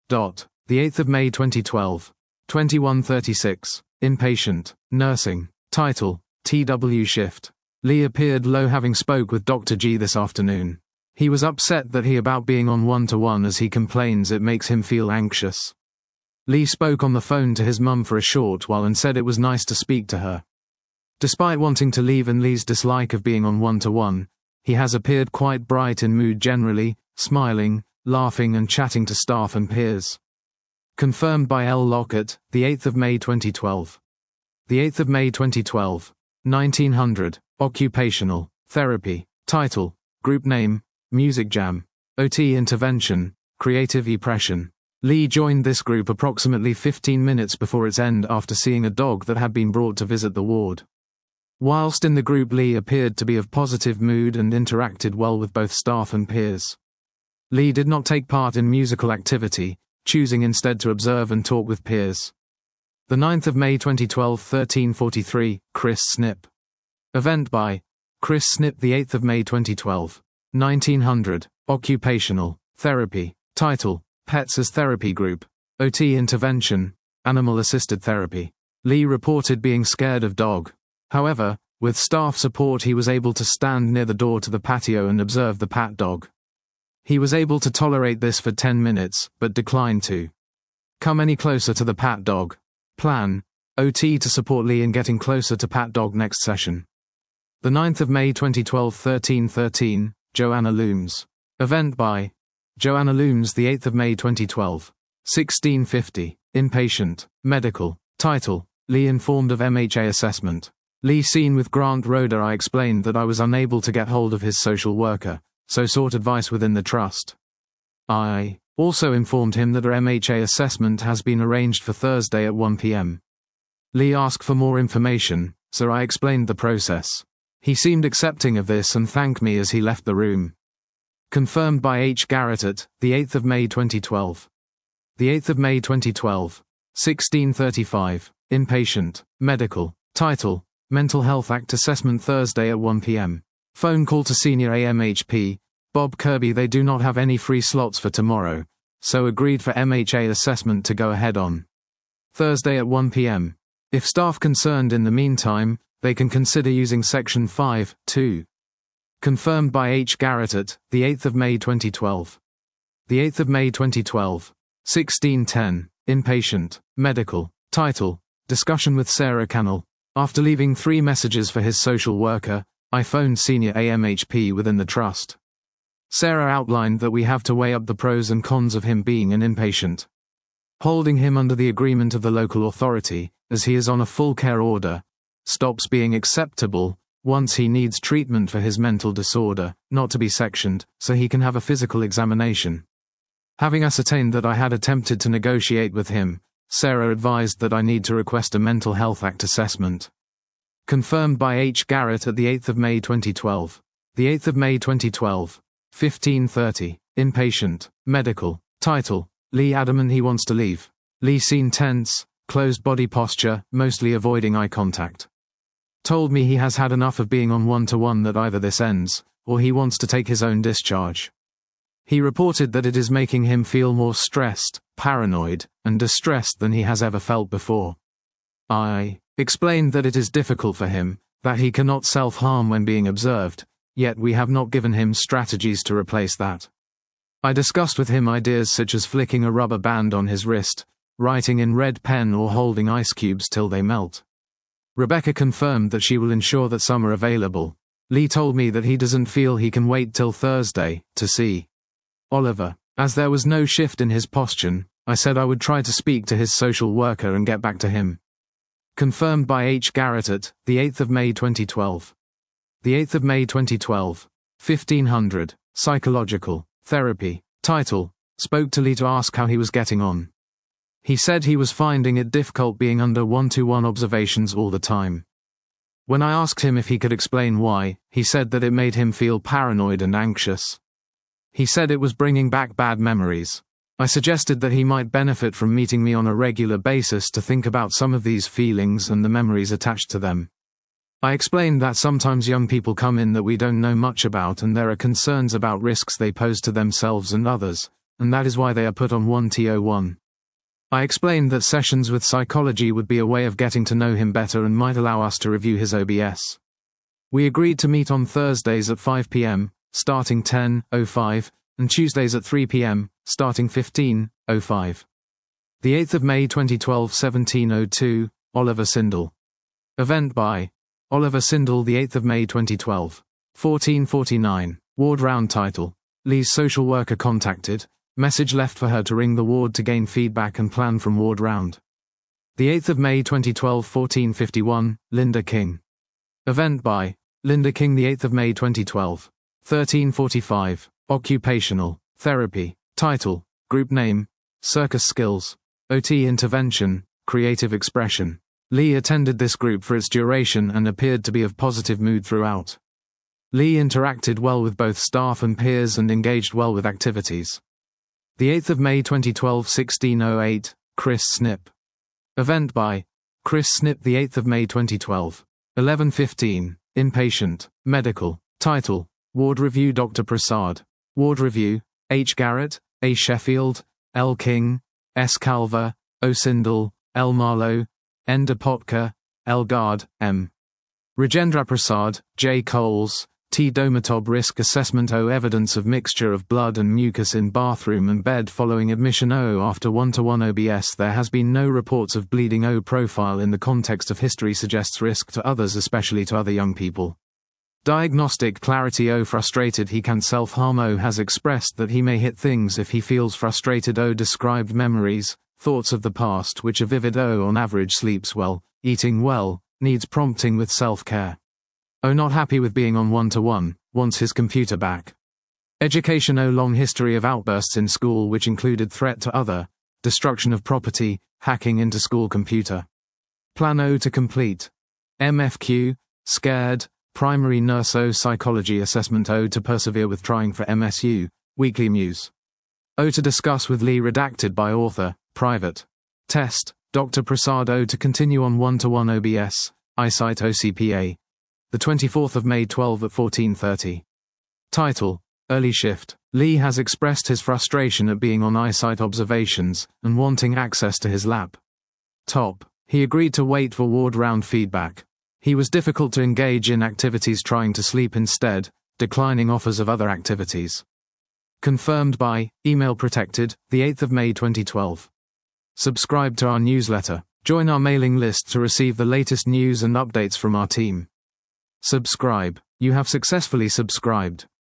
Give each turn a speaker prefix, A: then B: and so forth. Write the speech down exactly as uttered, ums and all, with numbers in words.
A: Dot. The eighth of May twenty twelve. twenty-one thirty-six. Inpatient. Nursing. Title. T W shift. Lee appeared low, having spoke with Doctor G this afternoon. He was upset that he about being on one-to-one, as he complains it makes him feel anxious. Lee spoke on the phone to his mum for a short while and said it was nice to speak to her. Despite wanting to leave and Lee's dislike of being on one-to-one, he has appeared quite bright in mood generally, smiling, laughing and chatting to staff and peers. Confirmed by L. Lockett, the eighth of May twenty twelve. The eighth of May twenty twelve. nineteen hundred. Occupational Therapy. Title. Group name. Music Jam. O T Intervention. Creative Depression. Lee joined this group approximately fifteen minutes before its end after seeing a dog that had been brought to visit the ward. Whilst in the group, Lee appeared to be of positive mood and interacted well with both staff and peers. Lee did not take part in musical activity, choosing instead to observe and talk with peers. The ninth of May twenty twelve. thirteen forty-three. Chris Snip. Event by Chris Snip. The eighth of May twenty twelve. nineteen hundred. Occupational Therapy. Title. Pets as Therapy Group. O T Intervention. Animal Assisted Therapy. Lee reported being scared of dog. However, with staff support he was able to stand near the door to the patio and observe the pat dog. He was able to tolerate this for ten minutes, but declined to come any closer to the pat dog. Plan. O T to support Lee in getting closer to pat dog next session. The ninth of May twenty twelve. thirteen thirteen. Joanna Looms. Event by Joanna Looms. The eighth of May twenty twelve. sixteen fifty. Inpatient. Medical. Title. Lee informed of M H A assessment. Lee seen with Grant Roeder. I explained that I was unable to get hold of his social worker, so sought advice within the trust. I also informed him that a M H A assessment has been arranged for Thursday at one p m Lee asked for more information, so I explained the process. He seemed accepting of this and thanked me as he left the room. Confirmed by H. Garrett at the eighth of May twenty twelve. The eighth of May twenty twelve. sixteen thirty-five. Inpatient. Medical. Title. Mental Health Act Assessment Thursday at one p m Phone call to Senior A M H P, Bob Kirby. They do not have any free slots for tomorrow, so agreed for M H A assessment to go ahead on Thursday at one p m If staff concerned in the meantime, they can consider using Section five, two. Confirmed by H. Garrett at the eighth of May twenty twelve. The eighth of May twenty twelve. sixteen ten. Inpatient. Medical. Title. Discussion with Sarah Cannell. After leaving three messages for his social worker, I phoned Senior A M H P within the trust. Sarah outlined that we have to weigh up the pros and cons of him being an inpatient. Holding him under the agreement of the local authority, as he is on a full care order, stops being acceptable once he needs treatment for his mental disorder, not to be sectioned, so he can have a physical examination. Having ascertained that I had attempted to negotiate with him, Sarah advised that I need to request a Mental Health Act assessment. Confirmed by H. Garrett at the eighth of May twenty twelve. The eighth of May twenty twelve. fifteen thirty. Inpatient. Medical. Title. Lee adamant he wants to leave. Lee seen tense, closed body posture, mostly avoiding eye contact. Told me he has had enough of being on one-to-one, that either this ends, or he wants to take his own discharge. He reported that it is making him feel more stressed, paranoid, and distressed than he has ever felt before. I explained that it is difficult for him, that he cannot self-harm when being observed, yet we have not given him strategies to replace that. I discussed with him ideas such as flicking a rubber band on his wrist, writing in red pen, or holding ice cubes till they melt. Rebecca confirmed that she will ensure that some are available. Lee told me that he doesn't feel he can wait till Thursday to see Oliver. As there was no shift in his posture, I said I would try to speak to his social worker and get back to him. Confirmed by H. Garrett at the eighth of May twenty twelve. The eighth of May twenty twelve. fifteen hundred. Psychological Therapy. Title. Spoke to Lee to ask how he was getting on. He said he was finding it difficult being under one-to-one observations all the time. When I asked him if he could explain why, he said that it made him feel paranoid and anxious. He said it was bringing back bad memories. I suggested that he might benefit from meeting me on a regular basis to think about some of these feelings and the memories attached to them. I explained that sometimes young people come in that we don't know much about, and there are concerns about risks they pose to themselves and others, and that is why they are put on one T oh one. I explained that sessions with psychology would be a way of getting to know him better and might allow us to review his O B S. We agreed to meet on Thursdays at five p m, starting ten oh five, and Tuesdays at three p m, starting fifteen oh five. The eighth of May twenty twelve, seventeen oh two, Oliver Sindel. Event by Oliver Sindel, the eighth of May twenty twelve, fourteen forty-nine. Ward round title: Lee's social worker contacted, message left for her to ring the ward to gain feedback and plan from ward round. The eighth of May twenty twelve, fourteen fifty-one, Linda King. Event by Linda King, the eighth of May twenty twelve, thirteen forty-five. Occupational therapy. Title: Group name: Circus Skills. O T intervention: Creative expression. Lee attended this group for its duration and appeared to be of positive mood throughout. Lee interacted well with both staff and peers and engaged well with activities. The eighth of May twenty twelve, sixteen oh eight, Chris Snip. Event by Chris Snip, the eighth of May twenty twelve, eleven fifteen. Inpatient medical. Title: Ward review. Doctor Prasad. Ward review: H. Garrett, A. Sheffield, L. King, S. Calver, O. Sindel, L. Marlowe, N. Depotka, L. Guard, M. Rajendra Prasad, J. Coles, T. Domatob. Risk assessment: O. Evidence of mixture of blood and mucus in bathroom and bed following admission. O. After one to one O B S there has been no reports of bleeding. O. Profile in the context of history suggests risk to others, especially to other young people. Diagnostic clarity: O. Frustrated, he can self-harm. O. Has expressed that he may hit things if he feels frustrated. O. Described memories, thoughts of the past which are vivid. O. On average sleeps well, eating well, needs prompting with self-care. O. Not happy with being on one-to-one, wants his computer back. Education: O. Long history of outbursts in school which included threat to other, destruction of property, hacking into school computer. Plan: O. to complete. M F Q, scared, primary nurse. O. Psychology assessment: O. to persevere with trying for M S U, Weekly Muse. O. to discuss with Lee, redacted by author, private. Test: Doctor Prasad. O. to continue on one-to-one O B S, eyesight O C P A. The twenty-fourth of May twelve at fourteen thirty. Title: Early shift. Lee has expressed his frustration at being on eyesight observations and wanting access to his lap. Top: He agreed to wait for ward round feedback. He was difficult to engage in activities, trying to sleep instead, declining offers of other activities. Confirmed by email protected, the eighth of May twenty twelve. Subscribe to our newsletter. Join our mailing list to receive the latest news and updates from our team. Subscribe. You have successfully subscribed.